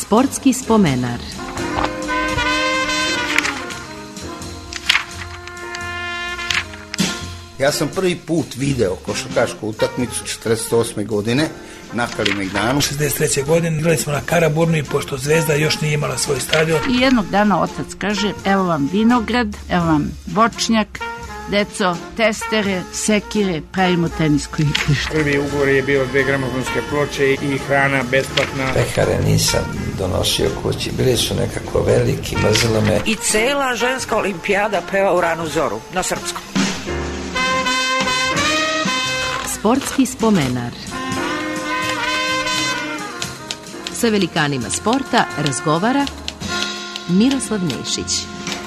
Sportski spomenar. Ja sam prvi put video košarkašku utakmicu 48. godine na Kalemegdanu. 63. godine igrali smo na Karaburmi, pošto Zvezda još nije imala svoj stadion. I jednog dana otac kaže, evo vam vinograd, evo vam voćnjak, deco, testere, sekire, pravimo tenisko igrište. Prvi ugovor je bio 2 gramofonske ploče i hrana besplatna. Pekare nisam donosio kući, bili su nekako veliki, mrzilo me. I cela ženska olimpijada peva u ranu zoru, na srpskom. Sportski spomenar. Sa velikanima sporta razgovara Miroslav Nešić.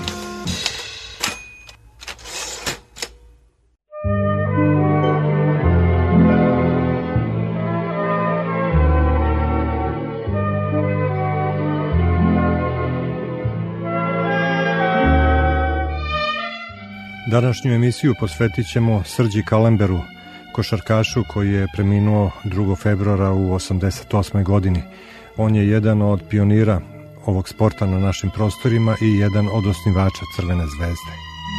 Današnju emisiju posvetit ćemo Srđi Kalemberu, košarkašu koji je preminuo 2. februara u 88. godini. On je jedan od pionira ovog sporta na našim prostorima i jedan od osnivača Crvene zvezde.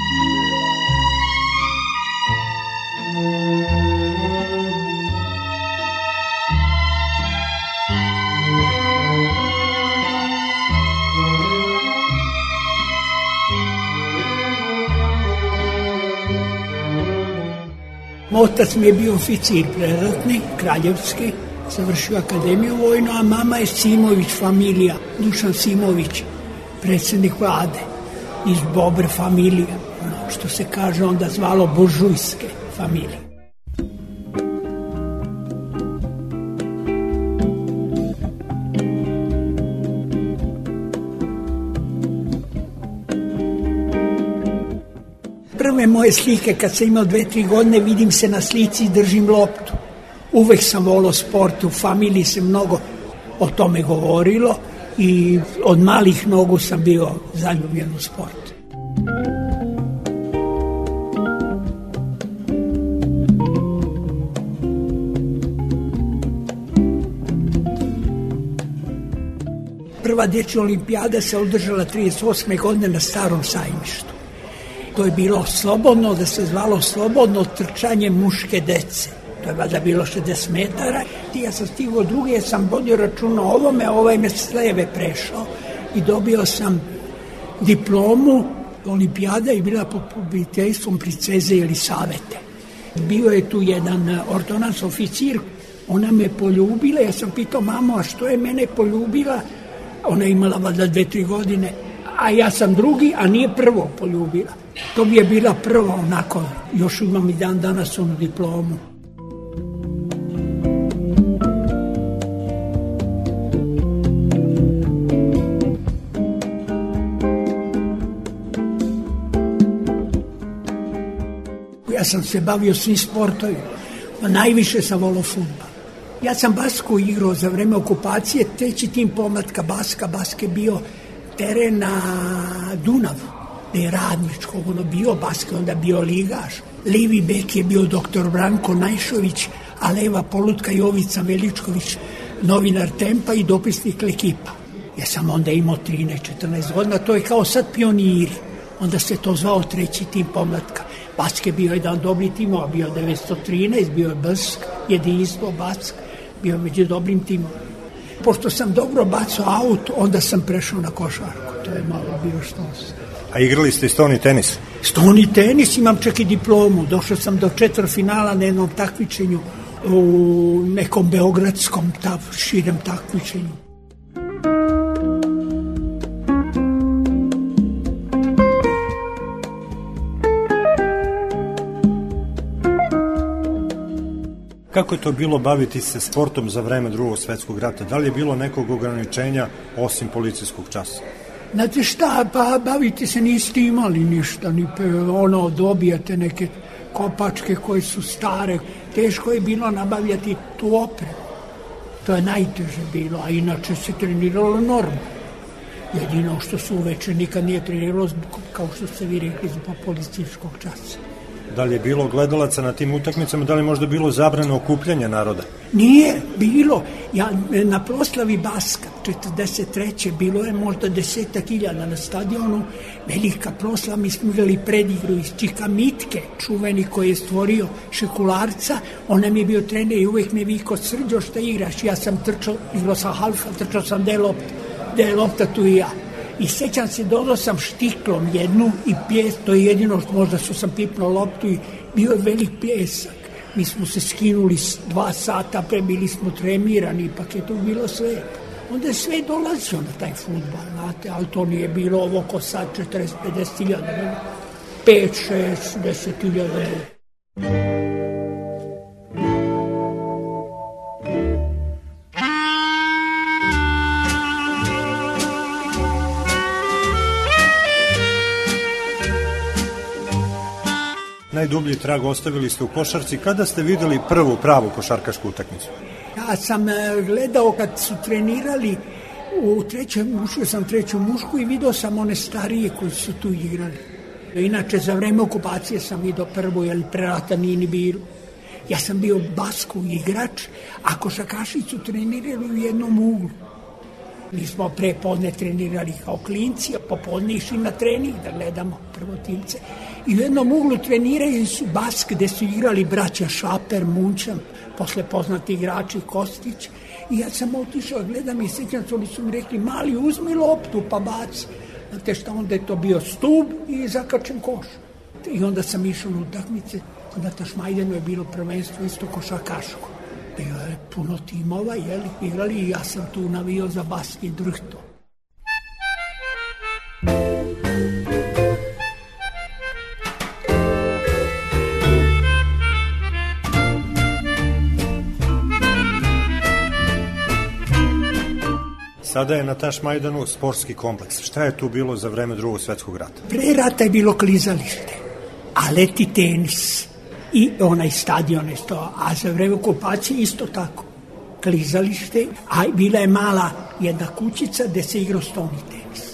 Otac mi je bio oficir preratni, kraljevski, završio akademiju vojnu, a mama je Simović familija, Dušan Simović, predsjednik vlade, iz Bobre familije, ono što se kaže onda zvalo buržujske familije. Prve moje slike, kad sam imao 2-3 godine, vidim se na slici i držim loptu. Uvek sam volao sport, u familiji se mnogo o tome govorilo i od malih nogu sam bio zaljubljen u sport. Prva dječja olimpijada se održala 38. godine na Starom sajmištu. To je bilo slobodno, da se zvalo slobodno trčanje muške dece. To je valjda bilo 60 metara. Ja sam stigao drugi, ja sam vodio računa o ovome, ovaj me s leve prešao i dobio sam diplomu. Olimpijada je bila pod pokroviteljstvom princeze Elisavete. Bio je tu jedan ordonans oficir, ona me poljubila, ja sam pitao mamo, a što je mene poljubila? Ona je imala valjda 2-3 godine, a ja sam drugi, a nije prvo poljubila. To bi je bila prva onako, još imam i dan danas onu diplomu. Ja sam se bavio svim sportovima, a najviše sam volao fudbal. Ja sam basku igrao za vreme okupacije, treći tim pomlatka Baske bio teren na Dunavu, gde je Radničkog, ono bio Baske, onda bio ligaš. Levi bek je bio doktor Branko Najšović, a leva polutka Jovica Veličković, novinar Tempa i dopisnik L'Ekipa. Ja sam onda imao 13-14 godina, to je kao sad pioniri. Onda se to zvao treći tim pomlatka. Baske bio jedan dobri tim, bio 913, bio je Brsk, jedinstvo Bask, bio među dobrim timom. Pošto sam dobro bacao aut, onda sam prešao na košarku. To je malo bio štos. A igrali ste i stoni tenis? Stoni tenis, imam čak i diplomu. Došao sam do četvrtfinala na jednom takmičenju u nekom beogradskom širem takmičenju. Kako je to bilo baviti se sportom za vreme Drugog svjetskog rata? Da li je bilo nekog ograničenja osim policijskog časa? Znate šta, pa baviti se niste imali ništa, ni dobijate neke kopačke koje su stare. Teško je bilo nabavljati tu opremu. To je najteže bilo, a inače se treniralo normalno. Jedino što su uveče nikad nije treniralo, kao što ste vi rekli, zbog policijskog časa. Da li je bilo gledalaca na tim utakmicama, da li je možda bilo zabrano okupljanja naroda? Nije bilo. Na proslavi Baska 43. bilo je možda 10.000 na stadionu, velika proslava, mi smo igrali predigru iz Čika Mitke, čuveni koji je stvorio Šekularca, on nam je bio trener i uvijek mi je vikao, Srđo, šta igraš? Ja sam trčao, igrao sam halfa, trčao sam gde je lopta tu i ja. I sećam se, dodao sam štiklom jednu i pljes, to je jedino što možda sam pipnuo loptu i bio je velik pljesak. Mi smo se skinuli 2 sata, bili smo tremirani, ipak je to bilo sve. Onda je sve dolazio na taj fudbal, znate, ali to nije bilo ovo ko sad 40-50 hiljada, 5-6-10 hiljada. Najdublji trag ostavili ste u košarci. Kada ste videli prvu pravu košarkašku utakmicu? Ja sam gledao kad su trenirali ušao sam u treću mušku i vidio sam one starije koji su tu igrali. Inače, za vreme okupacije sam vidio prvu, jer prerata nije ni bilo. Ja sam bio baskov igrač, a košarkašicu trenirali u jednom uglu. Mi smo prepodne trenirali kao klinci, a popodne išli na trening da gledamo prvotimce. I u jednom uglu treniraju su bask gde su igrali braća Šaper, Munčan, posle poznati igrači Kostić. I ja sam otišao, gledam i sjećam se, oni su mi rekli, mali, uzmi loptu pa baci. Znate šta, onda je to bio stub i zakačen koš. I onda sam išao na utakmice, na Tašmajdenu je bilo prvenstvo isto košarkaško. Bio je puno timova, igrali i ja sam tu navio za Baski i Drhto. Sada je na Tašmajdanu sportski kompleks. Šta je tu bilo za vreme Drugog svjetskog rata? Pre rata je bilo klizalište, a leti tenis i onaj stadion je to, a za vreme okupacije isto tako. Klizalište, a bila je mala jedna kućica gde se igrao stolni tenis.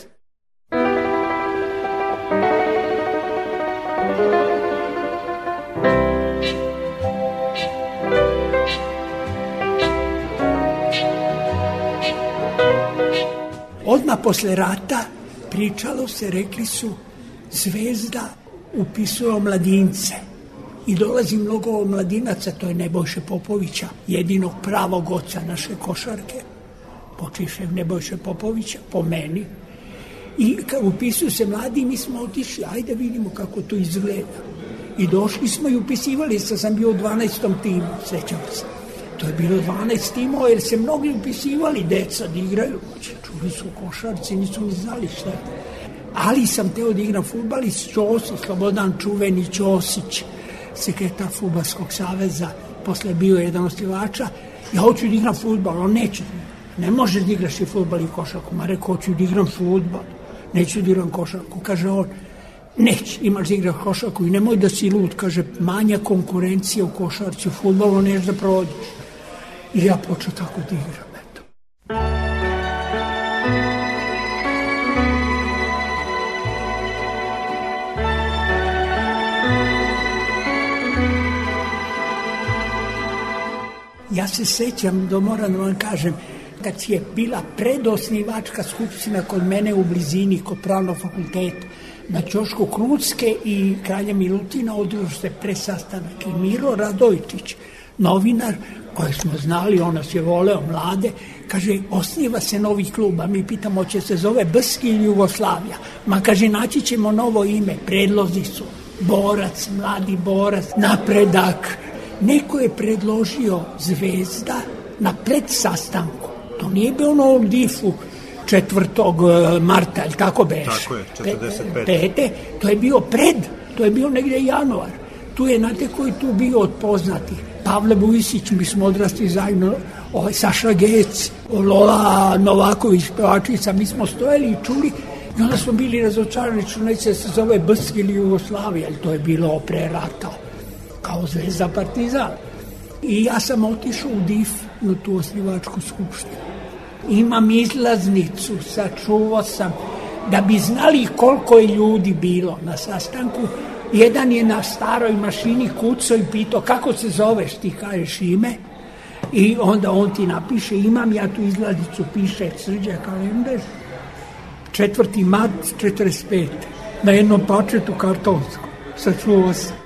Odmah posle rata pričalo se, rekli su, Zvezda upisuje omladince. I dolazi mnogo omladinaca, to je Nebojše Popovića, jedinog pravog oca naše košarke, počivšeg Nebojše Popovića, po meni. I upisuju se mladi, mi smo otišli, ajde vidimo kako to izgleda. I došli smo i upisivali, sam bio u 12. timu, sećam se. To je bilo 12 timova, jer se mnogi upisivali, deca da igraju. Čuli su košarci, nisu ni znali šta je. Ali sam teo da igram fudbal i Ćosić, Slobodan čuveni Ćosić, sekretar Fudbalskog saveza, posle bio jedan osnivača, ja hoću da igram fudbal, on neće. Ne možeš da igraš i fudbal i košarku. Ma rekao, hoću da igram fudbal, neću da igram košarku. Kaže on, neće, imaš da igraš košarku i nemoj da si lud, kaže, manja konkurencija u košarci, u fudbalu neš da prođeš. I ja počeo tako da igram, eto. Ja se sećam, moram da vam kažem, kad je bila predosnivačka skupština kod mene u blizini, kod Pravnog fakulteta, na Ćošku Krucke i Kralja Milutina održao se presastanak i Miro Radojčić, novinar koji smo znali, on nas je voleo, mlade, kaže, osniva se novi klub, a mi pitamo, će se zove Brski ili Jugoslavija. Ma kaže, naći ćemo novo ime, predlozi su Borac, Mladi Borac, Napredak. Neko je predložio Zvezda na predsastanku. To nije bilo ono u Difu 4. marta, ili tako beš? Tako je, 45. To je bio to je bio negdje januar. Tu je, znate koji tu bio od poznatih? Pavle Bujisić, mi smo odrasli zajedno, Saša Gec, Lola Novaković, pevačica, mi smo stojali i čuli i onda smo bili razočarani, neće se zove Brski ili Jugoslavija, ali to je bilo pre rata, kao Zvezda Partizan. I ja sam otišao u DIF na tu osnivačku skupštinu. Imam izlaznicu, sačuvao sam, da bi znali koliko je ljudi bilo na sastanku. Jedan je na staroj mašini kucao i pitao kako se zoveš, ti kažeš ime i onda on ti napiše, imam ja tu izladicu, piše Srđa Kalember, 4. mart 45. na jednom pačetu kartonskom. Sačuvao sam.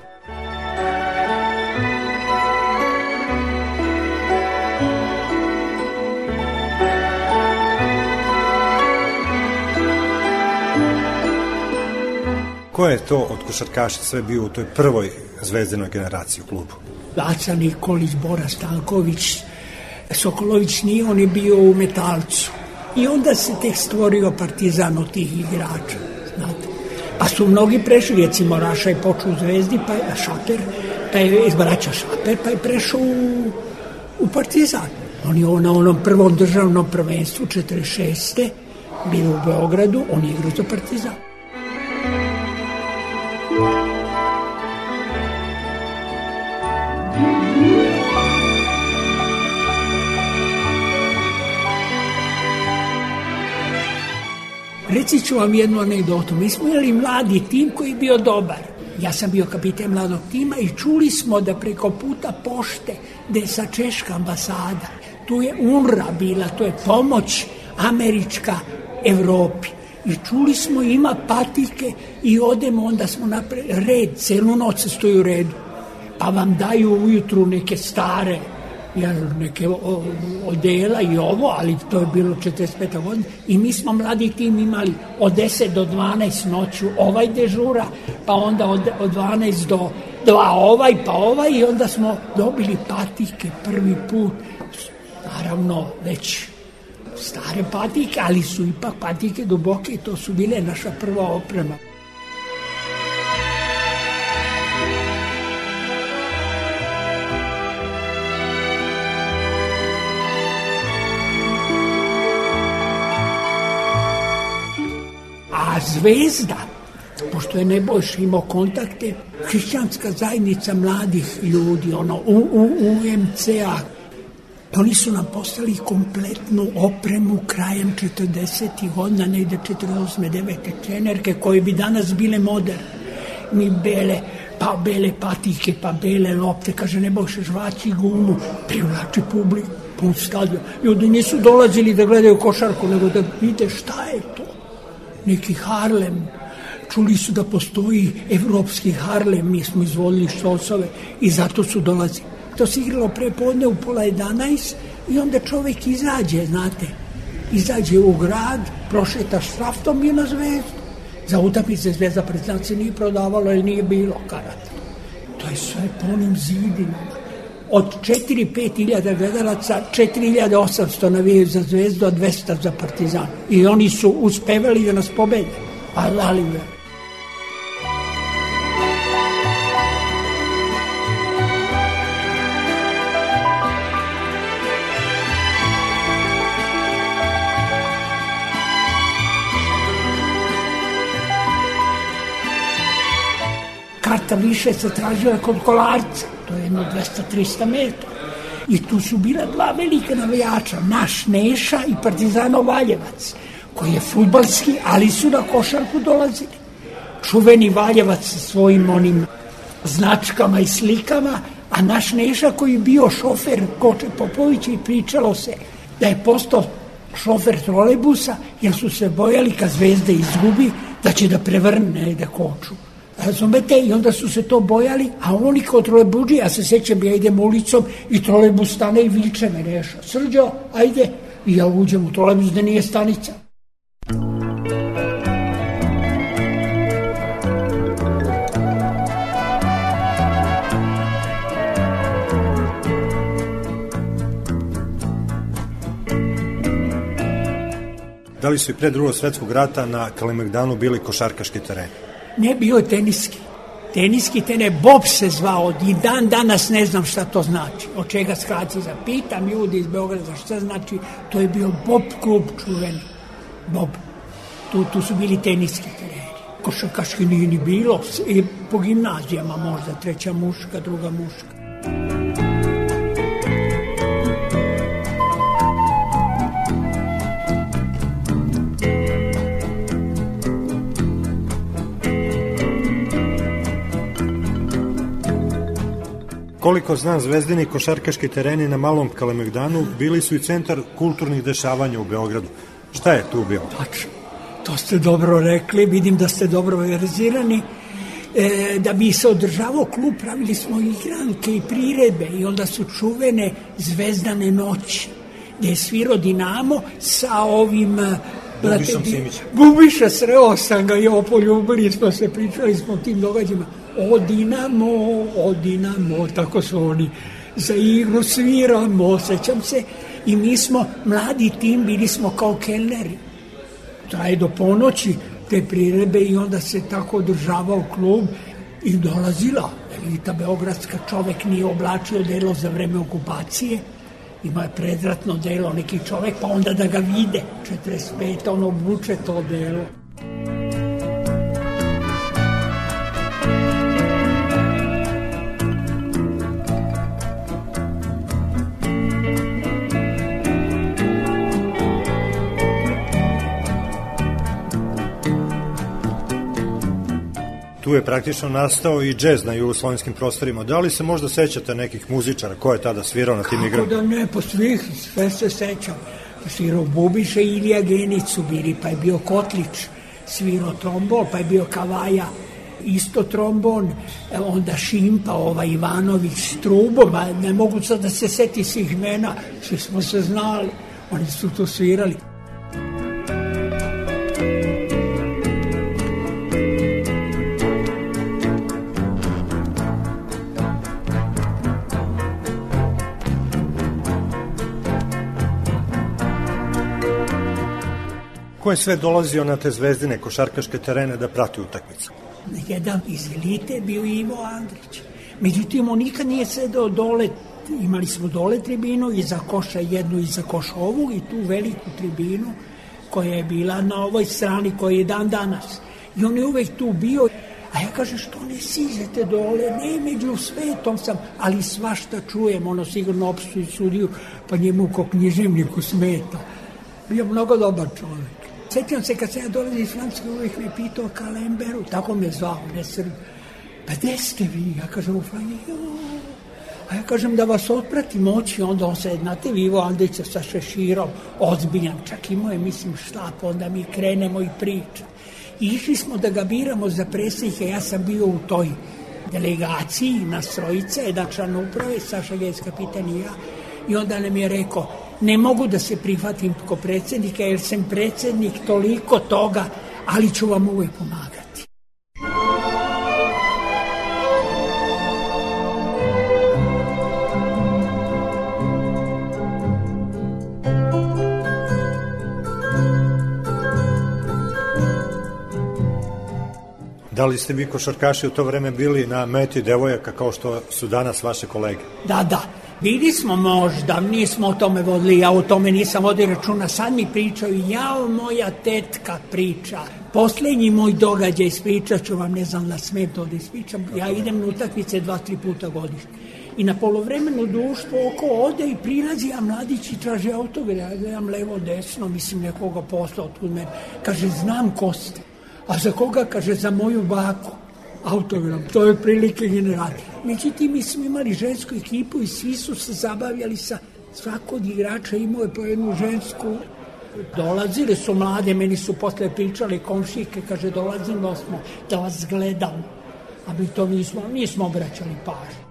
Ko je to od košarkaša sve bio u toj prvoj zvezdanoj generaciji u klubu? Laca Nikolić, Bora Stanković, Sokolović nije, on je bio u Metalcu. I onda se tek stvorio Partizan od tih igrača, znate. Pa su mnogi prešli, recimo Raša je počeo u Zvezdi, pa je Šaper, pa je izbraća Šaper, pa je prešao u Partizan. On je na onom prvom državnom prvenstvu 46. bio u Beogradu, on je igrao za Partizan. Reći ću vam jednu anegdotu. Mi smo imali mladi tim koji je bio dobar. Ja sam bio kapiten mladog tima i čuli smo da preko puta pošte, da je sa Češka ambasada, tu je UNRWA bila, to je pomoć američka Evropi. I čuli smo ima patike i odemo, onda smo napravili red, celu noć se stoji u redu. Pa vam daju ujutru neke stare, neke odela i ovo, ali to je bilo 45. godina i mi smo mladi tim imali od 10 do 12 noću ovaj dežura, pa onda od 12 do 2 ovaj, pa ovaj i onda smo dobili patike prvi put, naravno već stare patike, ali su ipak patike duboke i to su bile naša prva oprema. A Zvezda, pošto je Nebojša imao kontakte, hrišćanska zajednica mladih ljudi, UMCA, oni su nam poslali kompletnu opremu krajem 40. godina, negde 48. 9. trenerke koje bi danas bile moderne. Mi bele patike, pa bele lopte, kaže Nebojša, žvači gumu, privlači publiku, pun stadion. Ljudi nisu dolazili da gledaju košarku, nego da vide šta je to. Neki Harlem, čuli su da postoji evropski Harlem, mi smo izvodili štosove i zato su dolazili. To se igralo pre podne u 10:30 i onda čovek izađe, znate, izađe u grad, prošeta šraftom i na Zvezdu. Za utakmice Zvezda Partizan se nije prodavalo jer nije bilo karata. To je sve po onim zidinama. Od 4-5 hiljada gledalaca, 4800 navijaju za Zvezdu, a 200 za Partizan. I oni su uspevali da nas pobede. Ali karta više se tražila kod Kolarca, to je jedno 200-300 metara. I tu su bila dva velika navijača, naš Neša i Partizanov Valjevac, koji je fudbalski, ali su na košarku dolazili. Čuveni Valjevac sa svojim onim značkama i slikama, a naš Neša koji je bio šofer Koče Popovića i pričalo se da je postao šofer trolejbusa, jer su se bojali kad Zvezda izgubi da će da prevrne negde Koču. Razumete? I onda su se to bojali, a oni kao trolejbuđi, ja se sećam, ja idem ulicom i trolejbus stane i viče me Neša, Srđo, ajde, i ja uđem u trolejbus da nije stanica. Da li su i pre Drugog svjetskog rata na Kalemegdanu bili košarkaški tereni? Ne, bio je teniski. Teniski teren, Bob se zvao, i dan danas ne znam šta to znači. Od čega skraci zapitam ljudi iz Beograda šta znači, to je bio Bob klub čuveni. Bob. Tu su bili teniski tereni. Košarkaški nije ni bilo, i po gimnazijama možda, treća muška, druga muška. Koliko znam, Zvezdini košarkaški tereni na Malom Kalemegdanu bili su i centar kulturnih dešavanja u Beogradu. Šta je tu bilo? Tačno, to ste dobro rekli, vidim da ste dobro verzirani. Da bi se održavao klub, pravili smo igranke i priredbe i onda su čuvene Zvezdane noći, gde je svirao Dinamo sa ovim Bubišom Simićem. Bubiša, sreo sam ga, poljubili smo se, pričali smo o tim događajima. O Dinamo, tako su oni za igru sviramo, sećam se, i mi smo mladi tim, bili smo kao kelneri. Traje do ponoći te priredbe i onda se tako održavao klub i dolazila elita beogradska, čovek nije oblačio delo za vreme okupacije, ima je predratno delo neki čovek, pa onda da ga vide 45, on obuče to delo. Tu je praktično nastao i džez na jugoslovenskim prostorima. Da li se možda sećate nekih muzičara ko je tada svirao na tim igrama? Kako da ne, po svih, sve se sećam. Svirao Bubiša i Ilija Genić su bili, pa je bio Kotlić, svirao trombon, pa je bio Kavaja, isto trombon, onda Šimpa, Ivanović, Strubo, ne mogu sad da se seti svih imena, svi smo se znali, oni su to svirali. Ko je sve dolazio na te Zvezdine košarkaške terene da prati utakmicu? Jedan iz elite bio Ivo Andrić. Međutim, on nikad nije sedao dole, imali smo dole tribinu, iza koša jednu, iza koša ovu i tu veliku tribinu koja je bila na ovoj strani koja je dan danas. I on je uvek tu bio, a ja kažem što ne siđete dole, ne, među svetom sam, ali svašta čujem, ono sigurno opsuju sudiju, pa njemu ko književniku smeta. Bio mnogo dobar čovjek. Sjećam se kad se ja dolazim iz Francuske, uvijek me pitao Kalemberu, tako me zvao, ne Srbi. Pa gde ste vi? Ja kažem u Francuske, a ja kažem da vas otpratim oči, onda on se, znate, Ivo Andrića sa šeširom, ozbiljan, čak imao je, mislim, štap, onda mi krenemo i pričamo. I išli smo da ga biramo za predsjednika, ja sam bio u toj delegaciji, nas trojica, jedan član uprave, Saša Gejs, kapitan i ja, i onda nam je rekao, ne mogu da se prihvatim ko predsjednika, jer sam predsjednik toliko toga, ali ću vam uvek pomagati. Da li ste vi košarkaši u to vreme bili na meti devojaka kao što su danas vaše kolege? Da. Bili smo možda, nismo o tome vodili, ja o tome nisam vodio računa, sad mi pričaju, moja tetka priča, poslednji moj događaj ispričat ću vam, ne znam da smem to da ispričam, ja idem na utakmice 2-3 puta godišnje. I na polovremenu društvo oko ode i prilazi, a mladići traže autograf, ja gledam levo, desno, mislim nekoga posla otkud mene, kaže, znam ko ste, a za koga, kaže, za moju baku. Autogram, to je prilike generacije. Međutim, mi smo imali žensku ekipu i svi su se zabavljali sa svakog igrača, imao je po jednu žensku. Dolazili su mlade, meni su posle pričali komšike, kaže, dolazimo smo da vas gledam, a mi to nismo obraćali pažnju.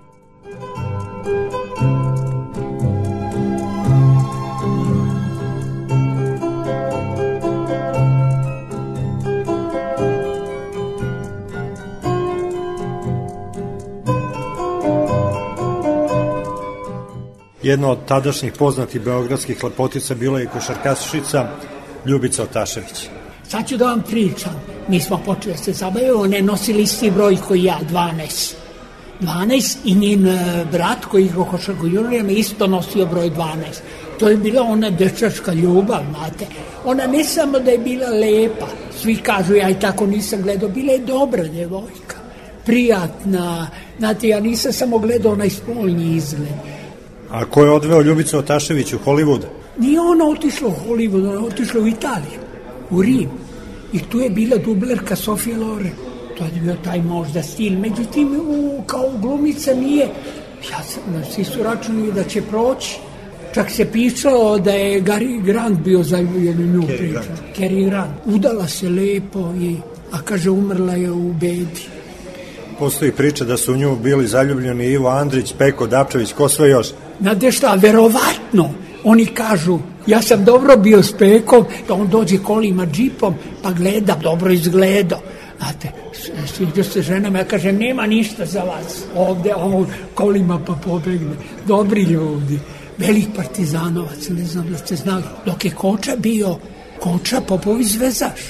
Jedna od tadašnjih poznatih beogradskih lepotica bila je i košarkašica Ljubica Otašević. Sad ću da vam pričam. Mi smo počeli da se zabavljamo, ne nosili isti broj koji ja, 12. 12 i njen brat koji igrao košarku juniorima isto nosio broj 12. To je bila ona dečačka ljubav, znate. Ona ne samo da je bila lepa, svi kažu, ja i tako nisam gledao, bila je dobra devojka, prijatna, znate, ja nisam samo gledao onaj spolni izgled. A ko je odveo Ljubicu Otašević u Hollywood? Nije ona otišla u Hollywood, ona je otišla u Italiju, u Rim. I tu je bila dublerka Sofija Loren. To je bio taj možda stil. Međutim, kao glumica nije Svi su računali da će proći. Čak se pisalo da je Gary Grant bio zaljubljeni nju priča. Cary Grant. Udala se lepo, a kaže umrla je u bedi. Postoji priča da su u nju bili zaljubljeni Ivo Andrić, Peko Dapčević, ko sve još? Znate šta, verovatno. Oni kažu, ja sam dobro bio s Pekom, da on dođe kolima džipom, pa gleda, dobro izgledao. Znate, sviđa se ženama, ja kažem, nema ništa za vas. Ovde, kolima pa pobegne. Dobri ljudi. Velik partizanovac, ne znam da ste znali. Dok je Koča bio, Koča Popović zvezaš.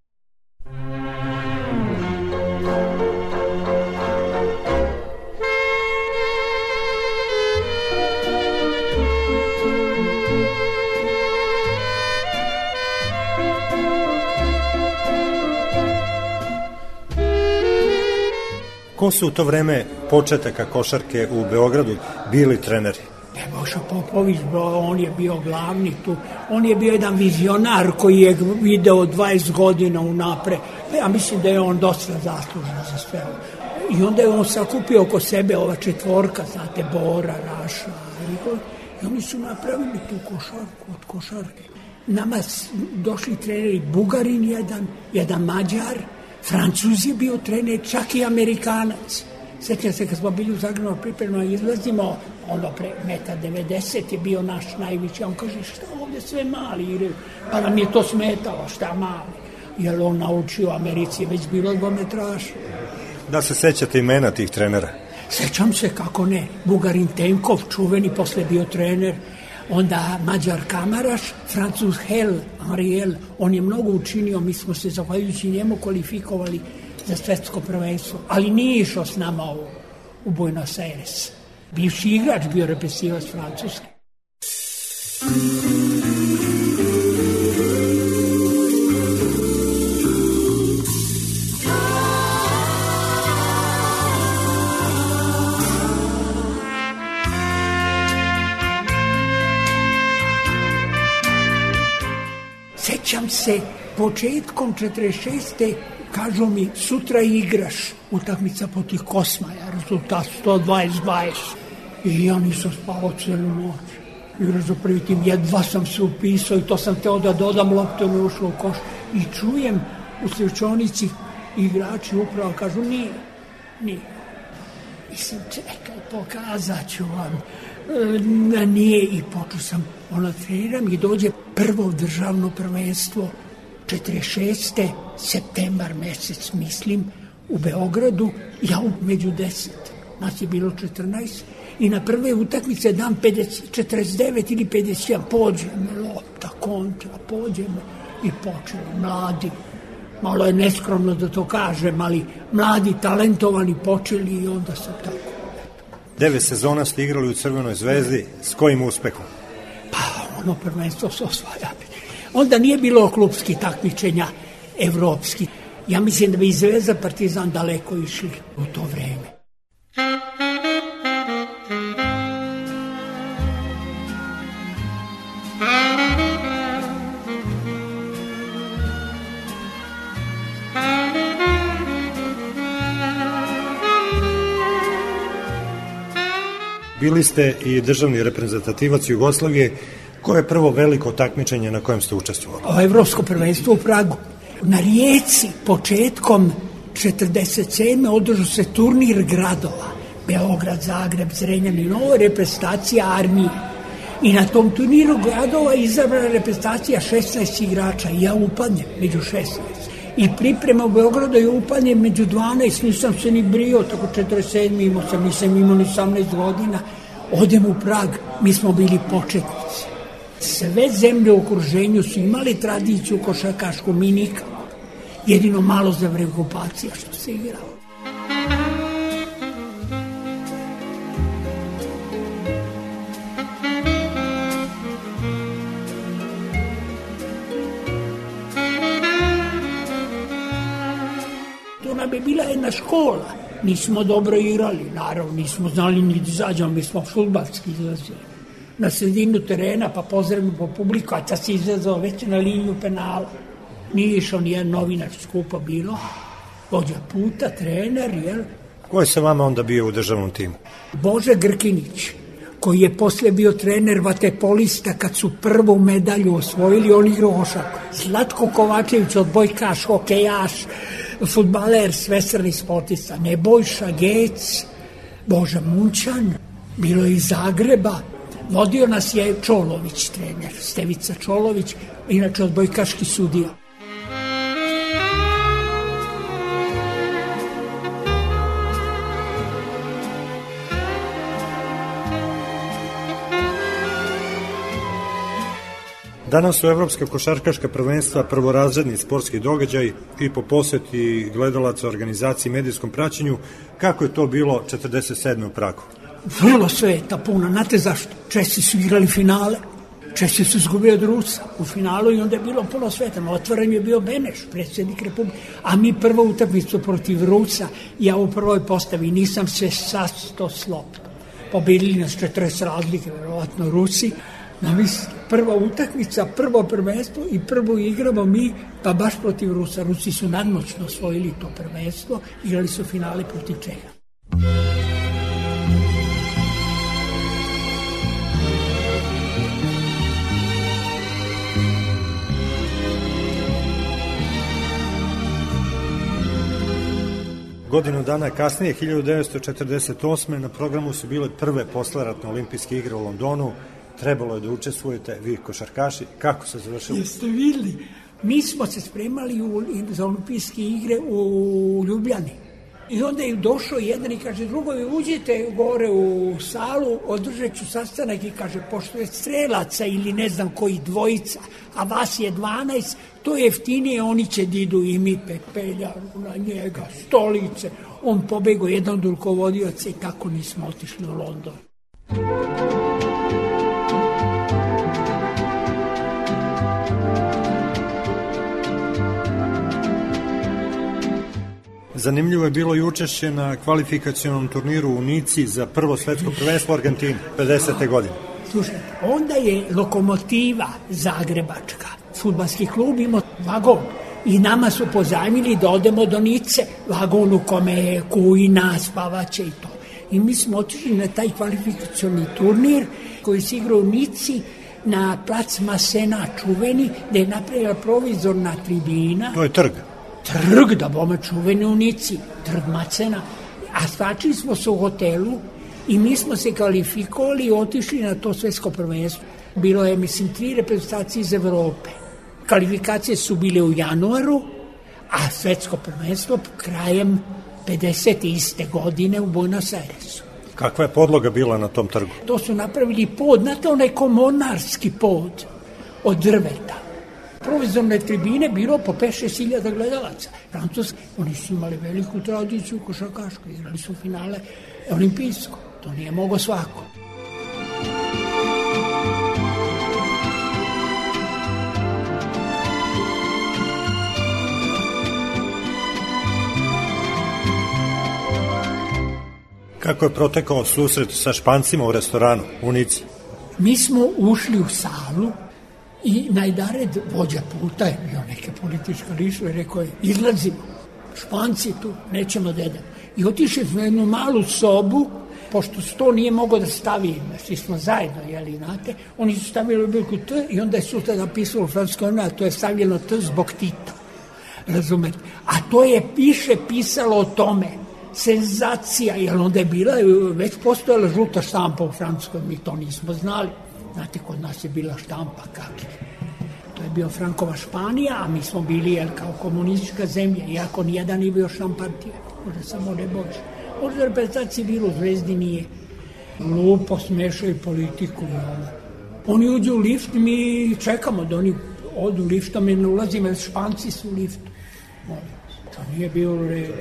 Ko su u to vreme početaka košarke u Beogradu bili treneri? Bošo Popović, on je bio glavni tu. On je bio jedan vizionar koji je video 20 godina unapred. Ja mislim da je on dosta zaslužan za sve. I onda je on sakupio oko sebe ova četvorka, znate, Bora, Raša, i oni su napravili tu košarku od košarke. Nama došli treneri Bugarin jedan Mađar, Francuz je bio trener, čak i Amerikanac. Sjećam se kad smo bili u Zagrebu pripremno izlazimo, ono pre 1,90 m je bio naš najveći, on kaže šta ovdje sve mali igraju, pa nam je to smetalo, šta mali, jer on naučio u Americi, već bilo 2 metraša. Da se sećate imena tih trenera? Sećam se, kako ne, Bugarin Tenkov, čuveni, posle bio trener, onda Mađar Kamaraš, Francuz Henriel, on je mnogo učinio, mi smo se zahvaljujući njemu kvalifikovali za svetsko prvenstvo, ali nije išao s nama u Buenos Aires. Bivši igrač, bio represivac Francuske. Sećam se, početkom 46. kažu mi, sutra igraš utakmica protiv Kosmaja, rezultat 120-20. I ja nisam spavao celu noć. Igraš za prvi tim, jedva sam se upisao i to sam teo da dodam, loptu me ušlo u koš. I čujem u svečonici igrači upravo kažu, nije. Mislim, čekaj, pokazat ću vam. Nije, i počeo sam, treniram i dođe prvo državno prvenstvo 46. septembar mesec, mislim, u Beogradu, ja među 10, nas je bilo 14, i na prve utakmice dam 49 ili 51, pođem, lopta, kontra, pođem, i počeli, mladi, malo je neskromno da to kažem, ali mladi, talentovani počeli i onda sam tako. 9 sezona ste igrali u Crvenoj zvezdi, s kojim uspehom? Pa, prvenstvo se osvajali. Onda nije bilo klubskih takmičenja evropskih. Ja mislim da bi i Zvezda, Partizan daleko išli u to vreme. Bili ste i državni reprezentativac Jugoslavije. Koje je prvo veliko takmičenje na kojem ste učestvovali? Evropsko prvenstvo u Pragu. Na Rijeci početkom 47. održao se turnir gradova. Beograd, Zagreb, Zrenjanin, ovo je reprezentacija armije. I na tom turniru gradova izabrana reprezentacija 16 igrača. I ja upadnem među 16. I priprema u Beogradu je upadnem među 12, nisam se ni brio, tako 47. nisam imao ni 18 godina. Odem u Prag, mi smo bili početnici. Sve zemlje u okruženju su imali tradiciju košarkašku, mi nikako. Jedino malo za vreme okupacija što se igralo. To nam je bila jedna škola. Nismo dobro igrali, naravno, nismo znali ni da izađemo, mi smo fudbalski izlazili. Na sredinu terena, pa pozdravimo po publiku, a ta se izlazao već na liniju penala. Nije išao nijedan novinar, skupo bilo. Vođa puta, trener, Ko je sa vama onda bio u državnom timu? Bože Grkinić, koji je posle bio trener vaterpolista kad su prvu medalju osvojili, on igrao košarku. Zlatko Kovačević, odbojkaš, hokejaš, fudbaler, svesrni sportista, Nebojša Gec, Boža Munčan, bilo je iz Zagreba. Vodio nas je Čolović, trener, Stevica Čolović, inače odbojkaški sudija. Danas su evropska košarkaška prvenstva prvorazredni sportski događaj i po poseti gledalaca organizaciji i medijskom praćenju. Kako je to bilo 47. u Pragu? Vrlo sveta puno, znate zašto? Česi su igrali finale, Česi su izgubili od Rusa u finalu i onda je bilo puno sveta. Na otvaranju je bio Beneš, predsjednik Republike, a mi prvu utakmicu protiv Rusa, ja u prvoj postavi nisam se sasto slopno. Pobedili nas 40 razlike, verovatno Rusi. Prva utakmica, prvo prvenstvo i prvo igramo mi, pa baš protiv Rusa. Rusi su nadmoćno osvojili to prvenstvo, igrali su finale protiv Čeha. Godinu dana kasnije, 1948. na programu su bile prve posleratne olimpijske igre u Londonu. Trebalo je da učestvujete, vi košarkaši. Kako se završilo? Jeste vidjeli? Mi smo se spremali za olimpijske igre u Ljubljani. I onda je došao jedan i kaže, drugovi, uđite gore u salu, održat ću sastanak i kaže, pošto je strelaca ili ne znam koji dvojica, a vas je 12, to je jeftinije, oni će da idu i mi pepeljaru na njega, stolice. On pobegao, jedan od rukovodioca i tako nismo otišli u London. Zanimljivo je bilo i učešće na kvalifikacionom turniru u Nici za prvo svetsko prvenstvo u Argentini, 50. godine. Slušajte, onda je Lokomotiva Zagrebačka, fudbalski klub, imao vagon i nama su pozajmili da odemo do Nice, vagon u kome je kujna, spavaće i to. I mi smo otišli na taj kvalifikacioni turnir koji se igrao u Nici na plac Masena čuveni, gde je napravila provizorna tribina. To je trg. Trg, da bome čuveni u Nici, trg Macena, a stačili smo se u hotelu i mi smo se kvalifikovali i otišli na to svetsko prvenstvo. Bilo je, mislim, 3 reprezentacije iz Evrope. Kvalifikacije su bile u januaru, a svetsko prvenstvo krajem 50. iste godine u Buenos Airesu. Kakva je podloga bila na tom trgu? To su napravili pod, znate, onaj komonarski pod od drveta. Provizorne tribine bilo po 5-6 hiljada gledalaca. Francuski, oni su imali veliku tradiciju košarkašku, igrali su finale olimpijsko. To nije mogo svako. Kako je protekao susret sa Špancima u restoranu u Nici? Mi smo ušli u salu i najdared vođa puta je bio neke političke lične, rekao je, izlazimo, Španci tu, nećemo da jedemo. I otišli smo jednu malu sobu, pošto sto nije mogo da stavi, svi smo zajedno, jeli, znate, oni su stavili obilku T i onda je sutra napisalo u francuskoj, a to je stavljeno T zbog Tita, razumete? A to je pisalo o tome, senzacija, jer onda je bila, već postojala žuta štampa u Francuskoj, mi to nismo znali. Znate, kod nas je bila štampa kakva. To je bio Frankova Španija, a mi smo bili kao komunistička zemlja, iako nijedan nije bio štampartija. Možda samo ne Bože. Možda reprezentacije bilo u Zvezdi nije. Lupo smešaju politiku. Oni uđu u lift, mi čekamo da oni odu liftom i ne ulazimo, jer Španci su u liftu. To nije bio u redu.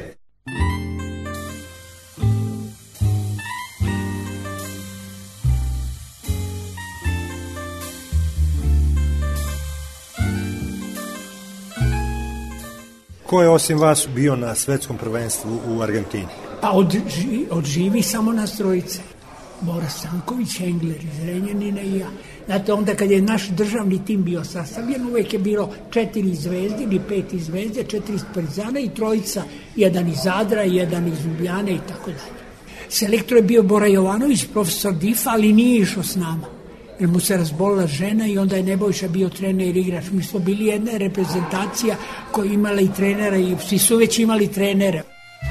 Ko je osim vas bio na svetskom prvenstvu u Argentini? Pa od živi samo nas trojice. Boris Sanković, Engler iz Renjanina i ja. Znate, onda kad je naš državni tim bio sastavljen, uvek je bilo 4 zvezde ili 5 zvezde, 4 iz Partizana i 3, jedan iz Zadra, jedan iz Ljubljane i tako dalje. Selektor je bio Bora Jovanović, profesor Difa, ali nije išao s nama, jer mu se razbolila žena i onda je Nebojša bio trener i igrač. Mi smo bili jedna reprezentacija koja imala i trenera i svi su već imali trenere.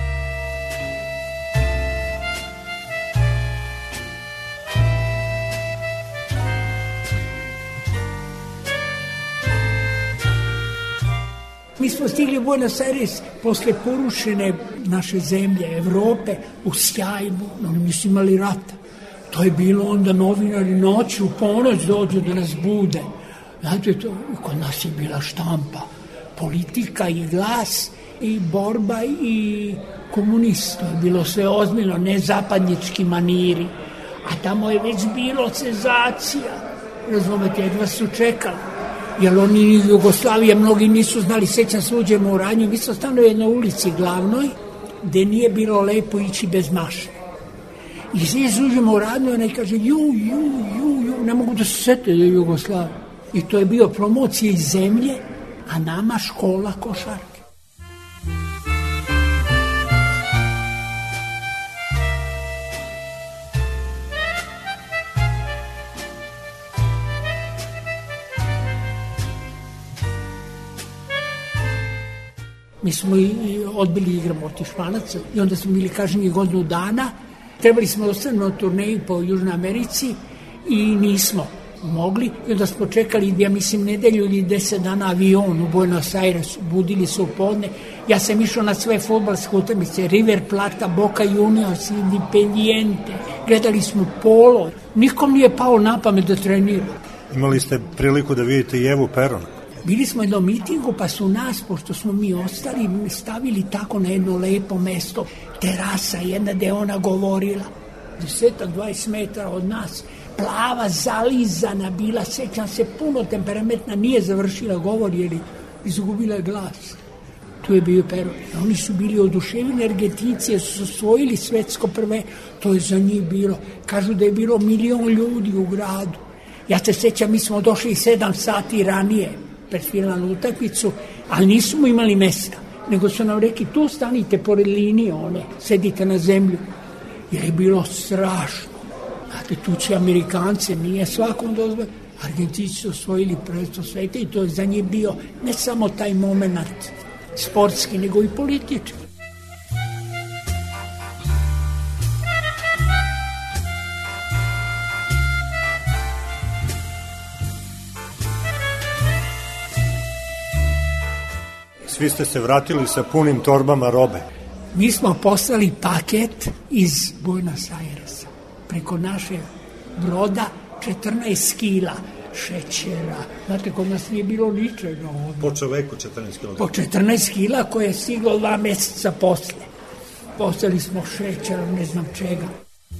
Mi smo stigli u Buenos Aires posle porušene naše zemlje, Evrope, u sjajbu, oni nisu imali rata. To je bilo onda novinari noću, u ponoć dođu da nas bude. Znate, to, kod nas je bila štampa, politika i glas i borba i komunista. Bilo sve ozbiljno, ne zapadnički maniri. A tamo je već bilo senzacija. Razumete, jedva su čekali. Jer oni iz Jugoslavije mnogi nisu znali, sećam se uđemo u Radnju, mi smo stano u jednoj ulici glavnoj, gde nije bilo lepo ići bez mašne. I svi uđemo u Radnju, ona i kaže, ju, ne mogu da se sete da je Jugoslavija. I to je bio promocija iz zemlje, a nama škola košarke. Mi smo odbili igramo od Španaca i onda smo bili kažnjeni godinu dana. Trebali smo da ostanemo na turneji po Južnoj Americi i nismo mogli. I onda smo čekali, ja mislim, nedelju ili 10 dana avion u Buenos Airesu. Budili se u podne. Ja sam išao na sve fudbalske utakmice, River Plata, Boca Juniors, Independiente. Gledali smo polo. Nikom nije pao na pamet da trenira. Imali ste priliku da vidite i Evu Peron? Bili smo jednom mitingu, pa su nas, pošto smo mi ostali, stavili tako na jedno lepo mesto, terasa jedna gde ona govorila, 10-20 metara od nas, plava, zalizana bila, sećam se, puno temperamentna, nije završila govor jer je izgubila glas. Tu je bio Pero. Oni su bili oduševljeni, Argentinci su osvojili svetsko prve, to je za njih bilo. Kažu da je bilo 1 milion ljudi u gradu. Ja se sećam, mi smo došli 7 sati ranije, pred finalnu utakmicu, ali nismo imali mesta, nego su nam rekli, tu stanite pored linije one, sedite na zemlju, jer je bilo strašno. Znate, tu će Amerikance, nije svakom dozvoljeno, Argentinci su osvojili prvenstvo sveta i to je za njih bio ne samo taj moment sportski, nego i politički. Svi ste se vratili sa punim torbama robe. Mi smo poslali paket iz Buenos Airesa preko naše broda 14 kila šećera. Znate, kod nas nije bilo ničega. Po čoveku 14 kila? Po 14 kila koje je stiglo 2 meseca posle. Poslali smo šećera, ne znam čega.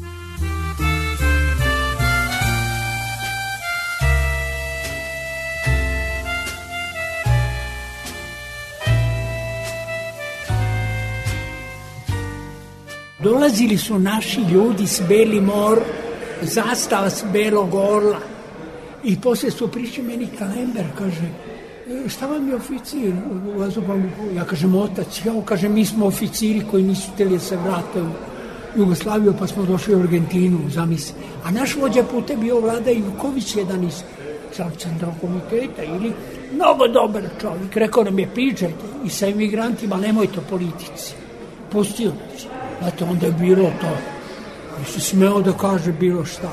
Dolazili su naši ljudi s Belim orlom, zastava s Belog orla. I posle su prišli meni Kalember, kaže, šta vam je oficir? Ja kažem, otac. Ja kažem, mi smo oficiri koji nisu hteli da se vrate u Jugoslaviju, pa smo došli u Argentinu, zamisli. A naš vođa puta bio Vlada Ivković, jedan iz Centralnog komiteta, ili mnogo dobar čovjek. Rekao nam je, pričajte i sa emigrantima, nemojte o politici. Pustio nas. Znate, onda je bilo to. Nisi smeo da kaže bilo šta.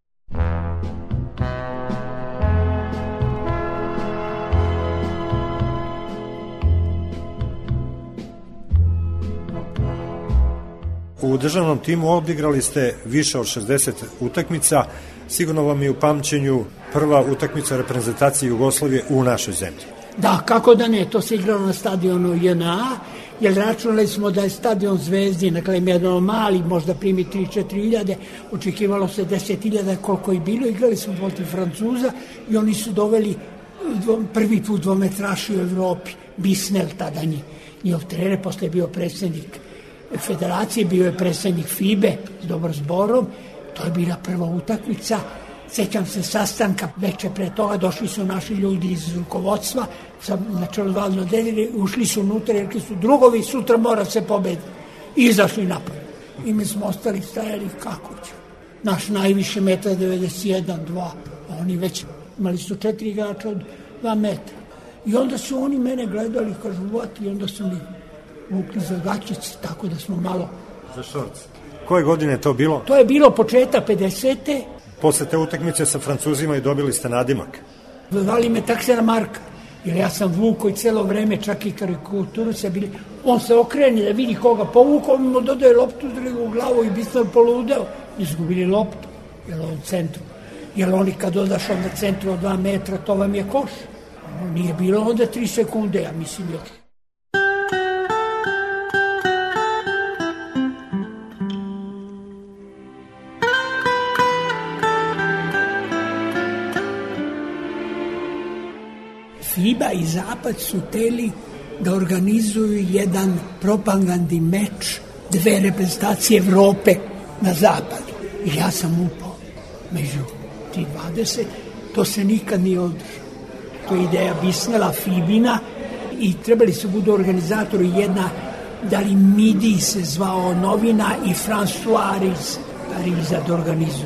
U državnom timu odigrali ste više od 60 utakmica. Sigurno vam je u pamćenju prva utakmica reprezentacije Jugoslavije u našoj zemlji. Da, kako da ne, to se igralo na stadionu JNA, jer računali smo da je stadion Zvezdi, na kraju jedan mali, možda primi 3-4 hiljade, očekivalo se 10 hiljada koliko je bilo, igrali smo protiv Francuza i oni su doveli prvi put dvometraši u Evropi, Bisnel tada njihov trener, posle je bio predsjednik Federacije, bio je predsjednik FIBE s Dobrom Zborom, to je bila prva utakmica, Sećam se sastanka, veče pre toga došli su naši ljudi iz rukovodstva, na čelu valno delili, ušli su unutra, rekli su drugovi, sutra mora se pobediti. I izašli napad. I mi smo ostali stajali kako će. Naš najviše metra 91, 2, a oni već imali su 4 igrača od 2 metra. I onda su oni mene gledali, kažu, i onda su mi vukli za gačice, tako da smo malo... Za šorc. Koje godine je to bilo? To je bilo početak 50. Posle te utakmice sa Francuzima i dobili ste nadimak. Zvali me Taksena Marka, jer ja sam vukao i celo vreme, čak i karikaturu se bili. On se okrene da vidi koga povukao, on mu dodaje loptu u glavu i bismo poludeo. Izgubili loptu, jer on u centru. Jer oni kad odašao na centru od 2 metra, to vam je koš. Nije bilo onda 3 sekunde, ja mislim još. FIBA i Zapad su teli da organizuju jedan propagandni meč 2 reprezentacije Evrope na zapadu. I ja sam upao među ti 20, to se nikad nije održao. To je ideja Bisnela, Fibina i trebali su budu organizatori jedna, da li Midi se zvao novina i François iz Pariza da organizuju.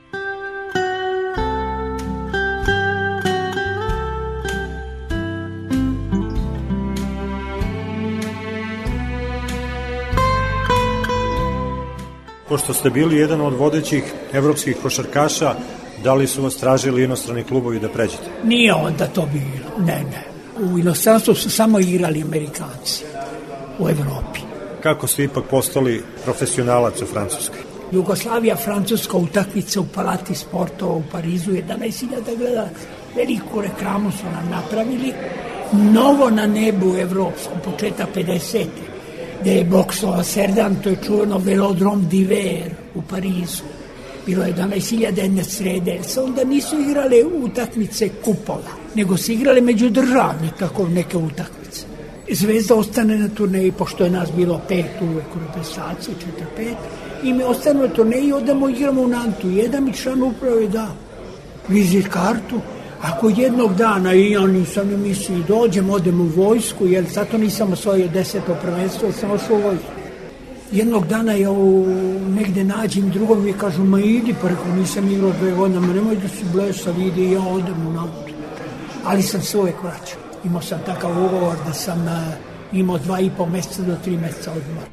Pošto ste bili jedan od vodećih evropskih košarkaša, da li su vas tražili inostrani klubovi da pređete? Nije onda to bilo, ne. U inostranstvu su samo igrali Amerikanci u Evropi. Kako ste ipak postali profesionalac u Francuskoj? Jugoslavija, Francuska utakmica u Palati sportova u Parizu, 11.000 gleda, veliku reklamu su nam napravili. Novo na nebu evropskom, početak 50. gde je boksova Serdan, to je čuveno Velodrom d'Hiver u Parizu. Bilo je 11.000 jedne srede, onda nisu igrale utakmice kupova, nego su igrale međudržavne, tako neke utakmice. Zvezda ostane na turneji, pošto je nas bilo 5 uvek u reprezentaciji, 4-5, i mi ostanu na turneji i odemo igramo u Nantu. Jedan mi član uprave da vizit kartu, ako jednog dana, i ja nisam mislio, dođem, odem u vojsku, jer zato nisam osvojio 10. prvenstvo, jer sam ošao u vojsku. Jednog dana ja negde nađem drugom i kažu, ma idi, pa rekao, nisam igrao 2 godine, ma nemoj da si blesav, idi i ja odem u Nantu. Ali sam se uvek vraćao. Imao sam takav ugovor da sam imao 2,5 meseca do 3 meseca odmora.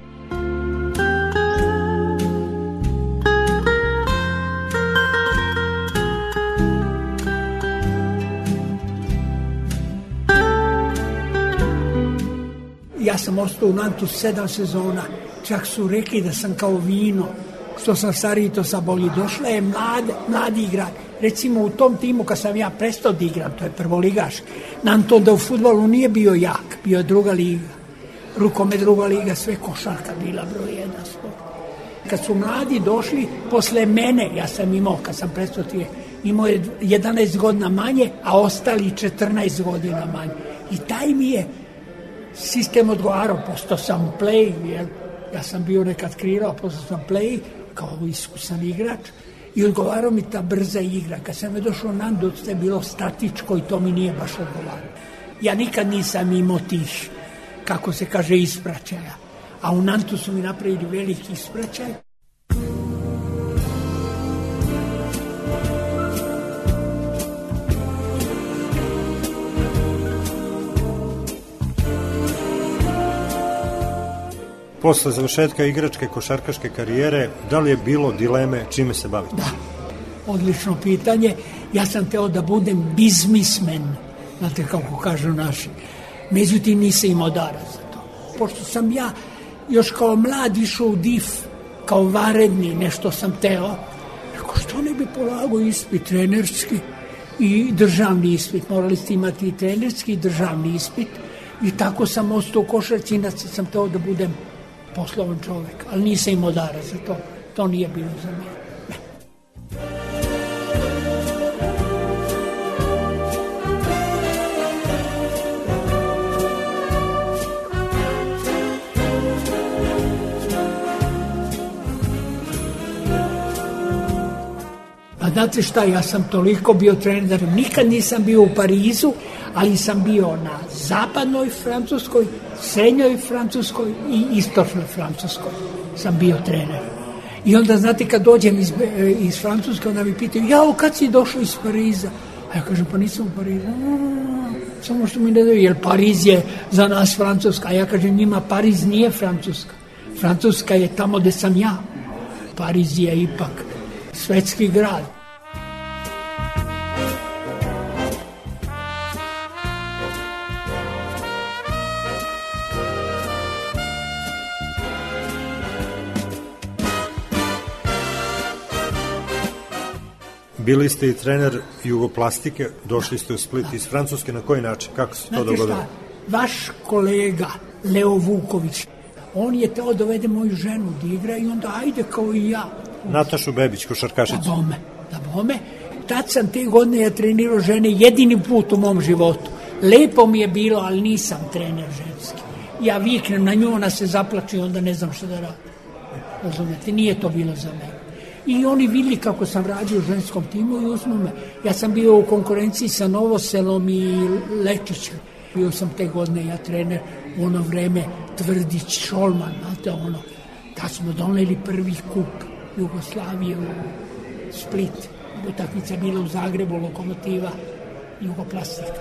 Ja sam ostao u Nantu 7 sezona, čak su rekli da sam kao vino, što sam stariji, to sam bolji. Došla je mladi igrač. Recimo u tom timu kad sam ja prestao da igram, to je prvoligaš, Nanto da u fudbalu nije bio jak, bio je druga liga. Rukomet druga liga, sve košarka bila broj 1 sport. Kad su mladi došli posle mene, ja sam imao, kad sam prestao imao je 11 godina manje, a ostali 14 godina manje. I taj mi je sistem odgovarao, postao sam play, jer ja sam bio nekad kreirao, postao sam play, kao iskusan igrač, i odgovarao mi ta brza igra. Kad sam je došao na Nantu, to je bilo statičko i to mi nije baš odgovarao. Ja nikad nisam imao tih, kako se kaže, ispraćaja. A u Nantu su mi napravili veliki ispraćaj. Posle završetka igračke košarkaške karijere, da li je bilo dileme čime se bavite? Da, odlično pitanje. Ja sam teo da budem biznismen, znate kako kažu naši. Međutim, nisam imao dara za to. Pošto sam ja još kao mlad išao u DIF, kao vanredni, nešto sam teo. Rekao, što ne bi polagao ispit trenerski i državni ispit. Morali ste imati i trenerski i državni ispit. I tako sam ostao u košarci, inače sam teo da budem poslovan čovek, ali nisam imao dara za to. To nije bilo za mene. znate šta, ja sam toliko bio trener, nikad nisam bio u Parizu, ali sam bio na zapadnoj Francuskoj, srednjoj Francuskoj i istočnoj Francuskoj sam bio trener. I onda, znate, kad dođem iz Francuske, onda mi pitaju, jao, kad si došao iz Pariza? A ja kažem, pa nisam u Parizu. Samo što mi ne daju, jer Pariz je za nas Francuska. A ja kažem njima, Pariz nije Francuska. Francuska je tamo gde sam ja. Pariz je ipak svetski grad. Bili ste i trener jugoplastike, došli ste u Split iz Francuske, na koji način? Kako se to dogodilo? Znate šta, vaš kolega Leo Vuković, on je teo dovede moju ženu da igra i onda ajde kao i ja. Natašu Bebić, košarkašicu. Da bome. Tad sam te godine ja trenirao žene jedini put u mom životu. Lepo mi je bilo, ali nisam trener ženski. Ja viknem na nju, ona se zaplače i onda ne znam što da radim. Razumete, nije to bilo za mene. I oni vidjeli kako sam radio u ženskom timu i uzmu me. Ja sam bio u konkurenciji sa Novoselom i Lečićem. Bio sam te godine ja trener u ono vreme Tvrdić, Šolman, znate ono. Da smo doneli prvi kup Jugoslavije u Split. Utakmica je bila u Zagrebu, Lokomotiva, Jugoplastika.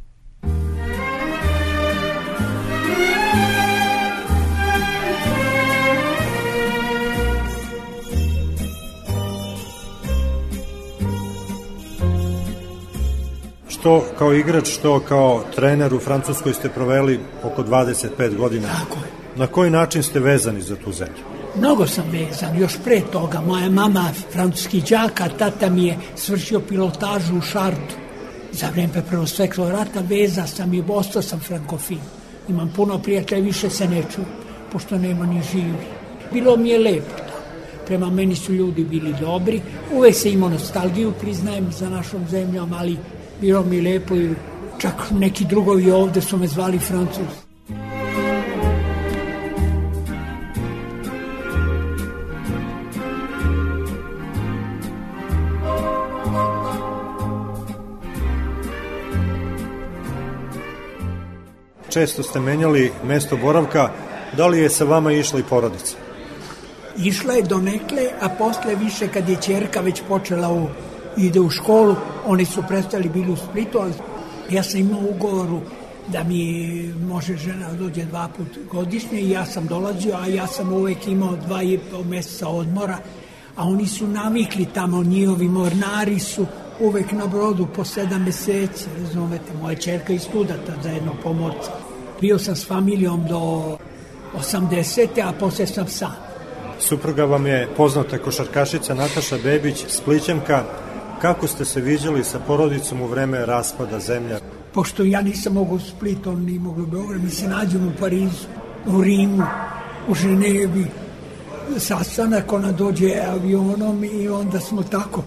Što kao igrač, što kao trener u Francuskoj ste proveli oko 25 godina. Tako je. Na koji način ste vezani za tu zemlju? Mnogo sam vezan, još pre toga. Moja mama francuski đak, a tata mi je svršio pilotažu u Šartu. Za vreme Prvog svjetskog rata veza sam i ostao sam frankofil. Imam puno prijatelja, više se ne čujem, pošto nema ni živi. Bilo mi je lepo. Prema meni su ljudi bili dobri. Uvek se imao nostalgiju, priznajem, za našom zemljom, ali bilo mi lepo i čak neki drugovi ovde su me zvali Francuz. Često ste menjali mesto boravka, da li je sa vama išla i porodica? Išla je donekle, a posle više kad je ćerka već počela ide u školu, oni su prestali bili u Splitu, ali ja sam imao ugovoru da mi može žena dođe 2 puta godišnje i ja sam dolazio, a ja sam uvek imao 2,5 meseca odmora, a oni su navikli tamo, njihovi mornari su uvek na brodu po 7 meseci, razumete, moja ćerka i studata za jednog pomorca. Bio sam s familijom do 80. a posle sam sam. Supruga vam je poznata košarkašica Nataša Bebić, Splićanka. Kako ste se viđali sa porodicom u vreme raspada zemlja? Pošto ja nisam mogao u Split, on nije mogao u Beograd, mi se nađemo u Parizu, u Rimu, u Ženevi, sastanak, ona dođe avionom i onda smo tako.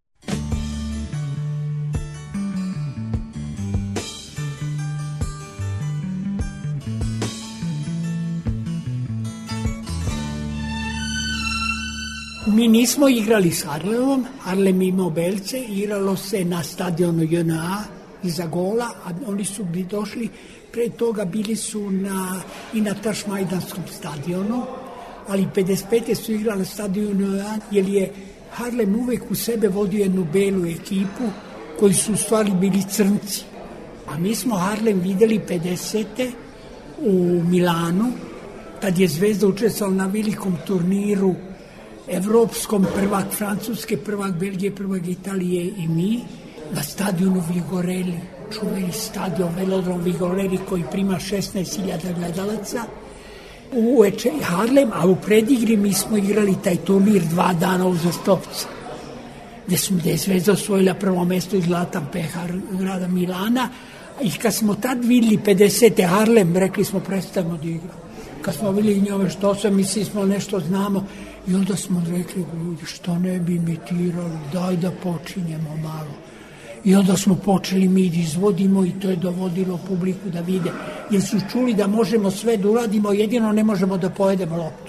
Mi nismo igrali s Harlemom, Harlem imao Belce, igralo se na stadionu JNA iza gola, a oni su bi došli, pre toga bili su i na Tašmajdanskom stadionu, ali 55. su igrali na stadionu JNA, jer je Harlem uvek u sebe vodio jednu belu ekipu, koji su u stvari bili crnci. A mi smo Harlem videli 50. u Milanu, kad je Zvezda učestvovala na velikom turniru evropskom, prvak Francuske, prvak Belgije, prvak Italije i mi, na stadionu Vigorelli, čuveni stadion, velodrom Vigorelli koji prima 16.000 gledalaca, uveče Harlem, a u predigri mi smo igrali taj turnir 2 dana uzastopca, gde je Zvezda osvojila prvo mesto i zlatan pehar grada Milana, i kad smo tad videli 50. Harlem, rekli smo prestavimo da igramo. Kad smo videli njove što se, mislili smo nešto znamo, i onda smo rekli, ljudi, što ne bi imitirali, daj da počinjemo malo. I onda smo počeli mi da izvodimo i to je dovodilo publiku da vide. Jer su čuli da možemo sve da uradimo, jedino ne možemo da pojedemo loptu.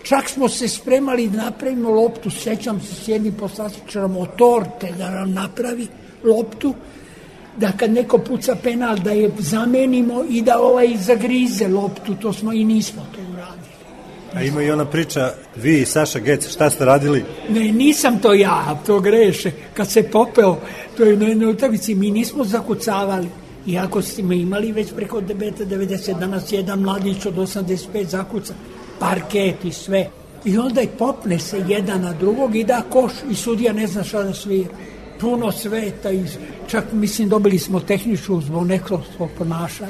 Čak smo se spremali da napravimo loptu, sećam se s jednim poslastičarom od torte da nam napravi loptu, da kad neko puca penal da je zamenimo i da zagrize loptu, to smo i nismo to uradili. A ima i ona priča, vi i Saša Gec, šta ste radili? Ne, nisam to ja, to greše. Kad se popeo, to je na jednoj utakmici, mi nismo zakucavali. Iako smo imali već preko 90, danas jedan mladić od 85 zakuca, parket i sve. I onda i popne se jedan na drugog i da koš i sudija ne zna šta da svira. Puno sveta i čak mislim dobili smo tehničku zbog nekog svog ponašanja.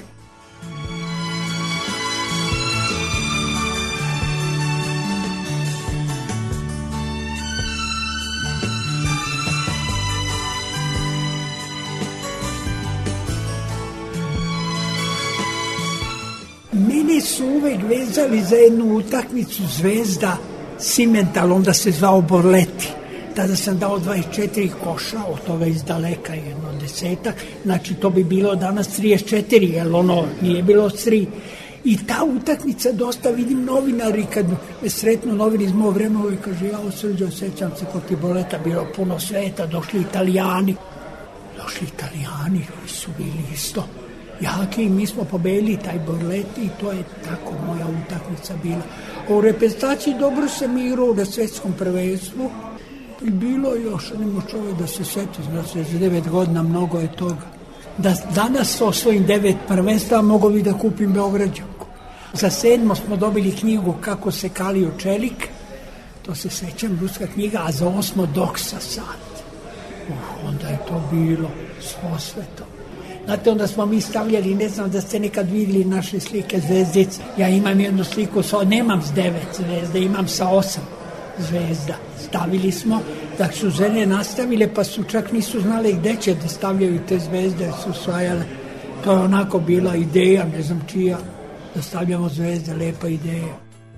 Mene su uvek vezali za jednu utakmicu Zvezda Simental, onda se zvao Borleti. Tada sam dao 24 koša, od toga iz daleka jedno 10, znači to bi bilo danas 34, jer ono nije bilo 3. I ta utakmica dosta, vidim novinari, kad me sretnu novini iz mojeg vremena, uvijek kaže, ja Srđo, sećam se protiv Borleta, bilo puno sveta, došli Italijani, oni su bili isto jaki i mi smo pobedili taj Borleti i to je tako moja utakmica bila. U reprezentaciji dobro sam igrao na svetskom prvenstvu i bilo još, nemo čovjek da se seti, znači za 9 godina mnogo je toga. Da danas osvojim 9 prvenstva mogu bi da kupim Beograđanku. Za 7. smo dobili knjigu Kako se kalio čelik, to se sećam, ruska knjiga, a za 8. Doksa sad. Onda je to bilo s osvetom. Znate, onda smo mi stavljali, ne znam da ste nekad vidjeli naše slike zvezdice. Ja imam jednu sliku, nemam s 9 zvezda, imam sa 8 zvezda. Stavili smo, da su žene nastavile, pa su čak nisu znali gde će da stavljaju te zvezde, su osvajale. To je onako bila ideja, ne znam čija, da stavljamo zvezde, lepa ideja.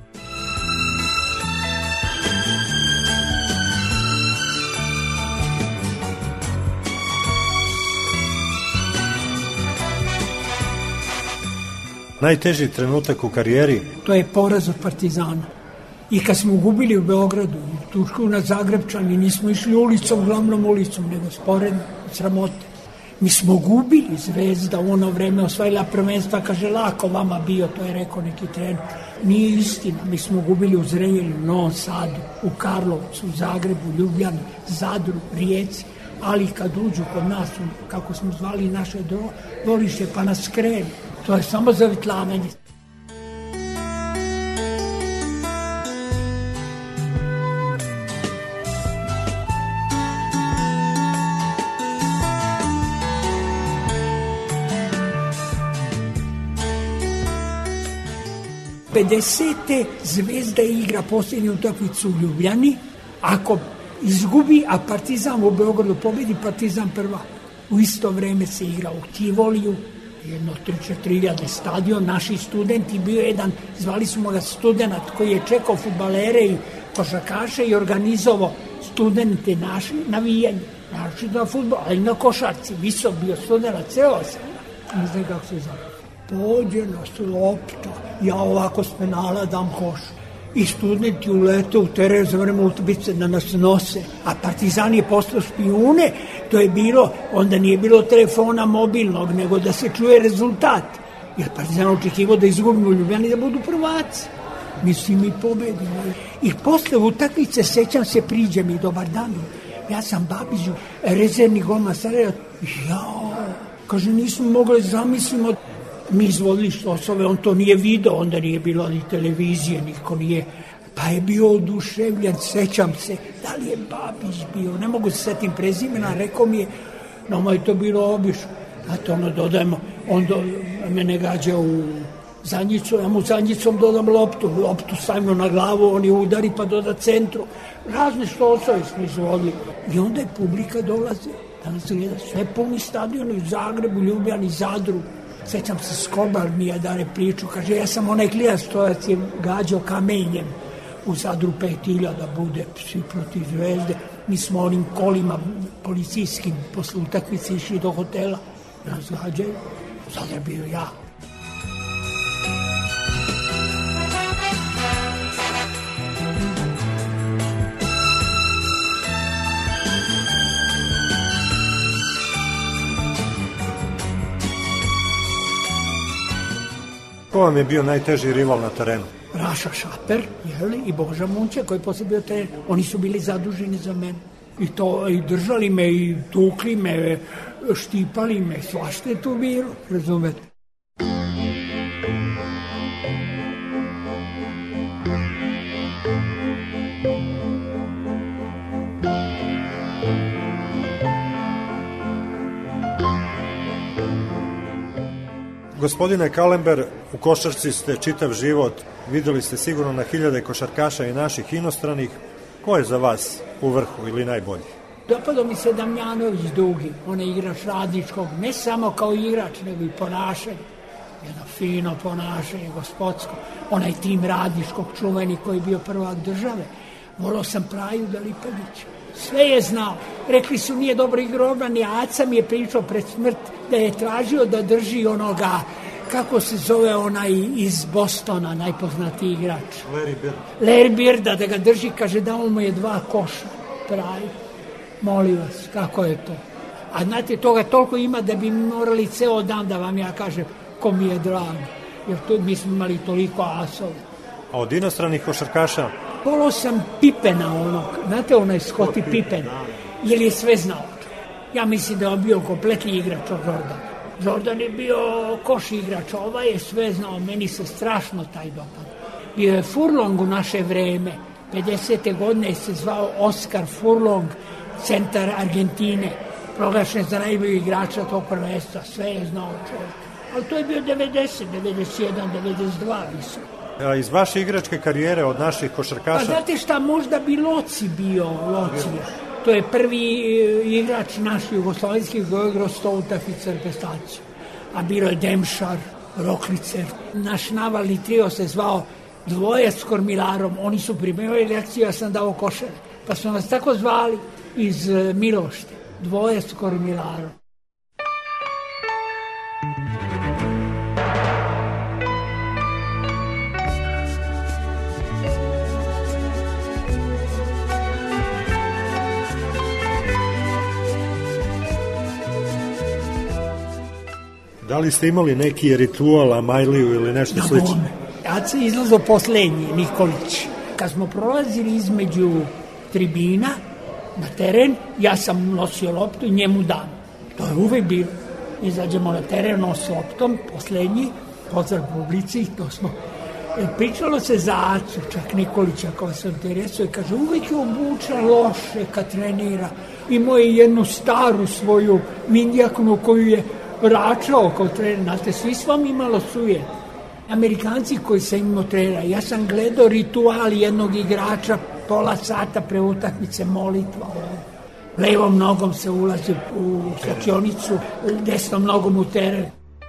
Najteži trenutak u karijeri? To je poraz od Partizana. I kad smo gubili u Beogradu, u Turku na Zagrebčani, nismo išli ulicom, glavnom ulicom, nego sporedno, sramote. Mi smo gubili, Zvezda u ono vreme osvajila prvenstva, kaže, lako vama bio, to je rekao neki trener. Nije istina, mi smo gubili u Zrenjaninu, u Novom Sadu, u Karlovcu, u Zagrebu, Ljubljani, Zadru, Rijeci, ali kad uđu kod nas, kako smo zvali naše dvorište, pa nas krenu. To je samo zavitlavanje. Pedesete Zvezda igra posljednju utakmicu u Ljubljani. Ako izgubi, a Partizan u Beogradu pobedi, Partizan prva. U isto vreme se igra u Tivoliju, jedno 3-4 stadion, naši studenti, bio jedan, zvali smo ga student koji je čekao fudbalere i košarkaše i organizovao studente naši navijanje, naši na fudbal, ali na košarci, visok bio student, ceo se, ne znam kako se zove. Pođe nas lopta, ja ovako s penala dam koš. I studenti ulete u teren za vreme utakmice da nas nose, a Partizan je postao špijune, to je bilo, onda nije bilo telefona mobilnog, nego da se čuje rezultat. Jer Partizan očekivao da izgubimo u Ljubljani da budu prvaci. Mislim, mi pobedimo. I posle utakmice, sećam se, priđe mi, dobar dan, ja sam Babiću, rezervni golman Sarajeva, kaže, nismo mogli zamislimo, mi izvodili štosove, on to nije video, onda nije bilo ni televizije, niko nije, pa je bio oduševljen, sećam se, da li je Babić bio, ne mogu se setim prezimena, rekao mi je, no je to bilo obično, znate, ono dodajemo, on mene gađa u Zanjicu, ja mu Zanjicom dodam loptu stavimo na glavu, on je udari pa doda centru, razne štosove smo izvodili i onda je publika dolaze, danas gleda sve puni stadioni u Zagrebu, Ljubljani, Zadru. Sećam se, Skobar mi je dare priču, kaže, ja sam onaj klijac stojac je gađao kamenjem u Zadru 5.000 da bude svi protiv Zvezde. Mi smo onim kolima policijskim posle utakmice išli do hotela, nas gađaju, sad je bio ja. Ko vam je bio najteži rival na terenu? Raša Šaper, jeli, i Boža Munče, koji je posle bio trener. Oni su bili zaduženi za mene. I držali me, i tukli me, štipali me, svašta je tu bilo, razumete. Gospodine Kalember, u košarci ste čitav život, videli ste sigurno na hiljade košarkaša i naših inostranih. Ko je za vas u vrhu ili najbolji? Dopadao mi se Damjanović Dugi, on je igrač Radničkog, ne samo kao igrač, nego i ponašanje. Jedno fino ponašanje, gospodsko. Onaj tim Radničkog čuveni koji je bio prvak države. Volao sam Praju Dalipovića. Sve je znao. Rekli su nije dobro igrao odbrane, a Aca mi je pričao pred smrt da je tražio da drži onoga, kako se zove onaj iz Bostona, najpoznatiji igrač. Larry Bird, da ga drži, kaže da on mu je 2 koša. Pravi. Molim vas, kako je to? A znate, toga toliko ima da bi morali ceo dan da vam ja kažem ko mi je drago. Jer to, mi smo imali toliko asova. A od inostranih košarkaša? Volao sam Pipena onog, znate onaj Scottie Pippen, jer je sve znao. Ja mislim da je on bio kompletni igrač od Jordana. Jordan je bio koš igrač, ovaj je sve znao, meni se strašno taj dopad. Bio je Furlong u naše vreme, 50. godine se zvao Oskar Furlong, centar Argentine, proglašen za najbolji igrača tog prvenstva, sve je znao čovjek. Ali to je bio 90, 91, 92, mislim. A iz vaše igračke karijere od naših košarkaša? Pa znate šta, možda bi Loci bio, To je prvi igrač naš jugoslovenski koji je igrao 100 utakmica reprezentaciju. A bilo je Demšar, Roklicer. Naš navalni trio se zvao Dvoje s Kormilarom. Oni su primili lekciju, ja sam dao košare. Pa su nas tako zvali iz Milošte. Dvoje s Kormilarom. Da li ste imali neki ritual, Amajliju ili nešto slično? Ja sam izlazao poslednji, Nikolić. Kad smo prolazili između tribina na teren, ja sam nosio loptu i njemu dam. To je uvek bilo. Izađemo na teren, nos loptom, poslednji, pozdrav publici, to smo. Pričalo se za Acu, čak Nikolića, kao sam interesuje, kaže, uvek je obuča loše kad trenira. Imao je jednu staru svoju vindjaknu koju je vraćao kao trener, znate, svi s vam imalo suje. Amerikanci koji sam imao trenera, ja sam gledao ritual jednog igrača, pola sata pre utakmice, molitva. Levom nogom se ulazi u slačionicu, desnom nogom u teren.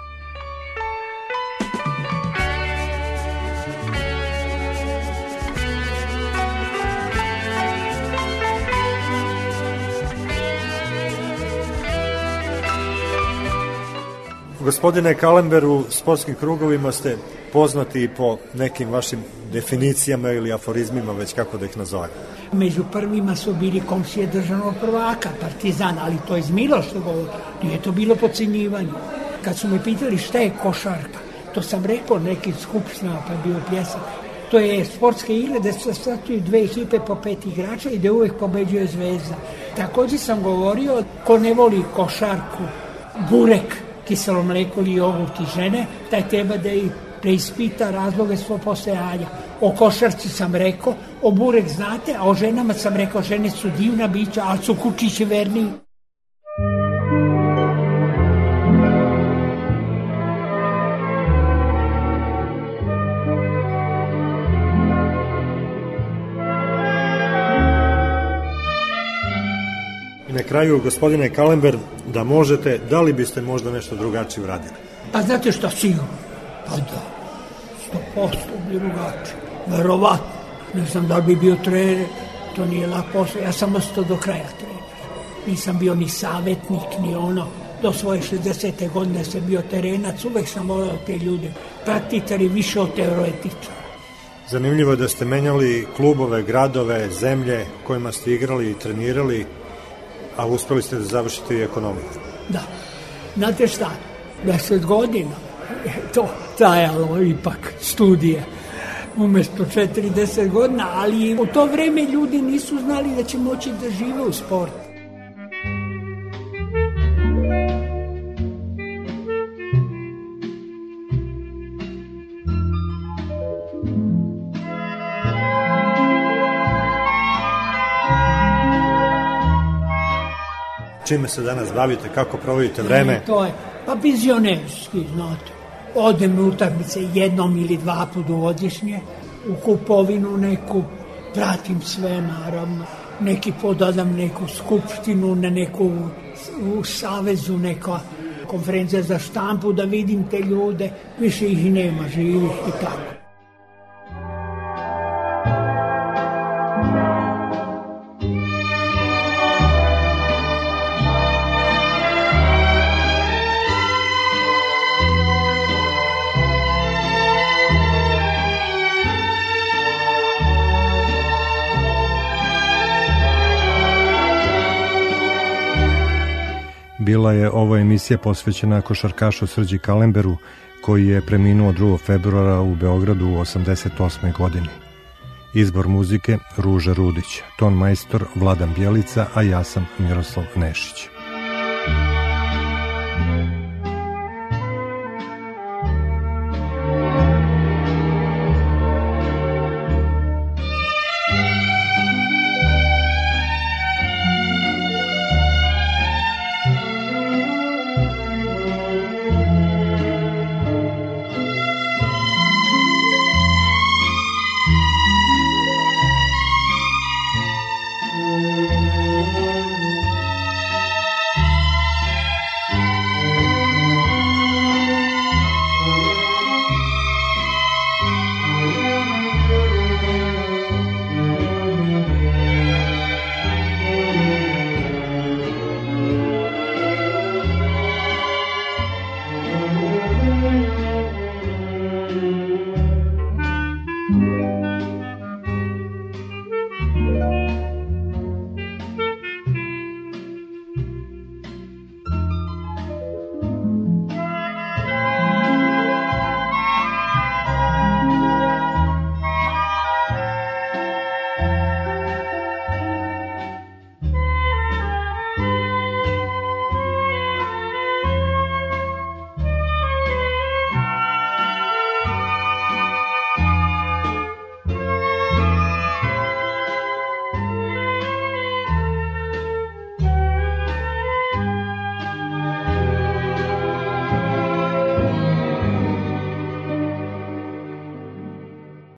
Gospodine Kalember, u sportskim krugovima ste poznati po nekim vašim definicijama ili aforizmima, već kako da ih nazovem. Među prvima su bili komšije državnog prvaka, Partizan, ali to je iz Miloša govori. Nije to bilo podcenjivanje. Kad su me pitali šta je košarka, to sam rekao nekim skupštinama, pa je bio pjesak. To je sportska igra gde se statuju 2 ekipe po 5 igrača i gde uvek pobeđuje zvezda. Takođe sam govorio, ko ne voli košarku, burek, kiselo mleko ili jogurt i žene, taj treba da i preispita razloge svog postojanja. O košarci sam rekao, o burek znate, a o ženama sam rekao, žene su divna bića, ali su kučići verni. I na kraju, gospodine Kalember, da možete, da li biste možda nešto drugačije uradili? Pa znate šta, sigurno? Pa da, 100% bi drugačije. Verovatno. Ne znam da li bi bio trener, to nije lak posao. Ja sam ostao do kraja trener. Nisam bio ni savjetnik, ni ono. Do svoje 60. godine sam bio terenac, uvek sam voleo te ljude. Praktičari više od teoretičara. Zanimljivo je da ste menjali klubove, gradove, zemlje kojima ste igrali i trenirali, a uspeli ste da završite i ekonomiju. Da. Znate šta? 10 godina. to trajalo ipak studije umesto 40 godina, ali u to vreme ljudi nisu znali da će moći da žive u sportu. Čime se danas bavite, kako provodite vreme? To je, pa vizionerski, znate. Odem na utakmice jednom ili dva puta godišnje, u kupovinu neku, pratim sve naravno, neki podadam neku skupštinu, na neku u savezu, neka konferencija za štampu, da vidim te ljude, više ih nema, živih i tako. Bila je ova emisija posvećena košarkašu Srđi Kalemberu, koji je preminuo 2. februara u Beogradu u 88. godini. Izbor muzike Ruža Rudić, ton majstor Vladan Bjelica, a ja sam Miroslav Nešić.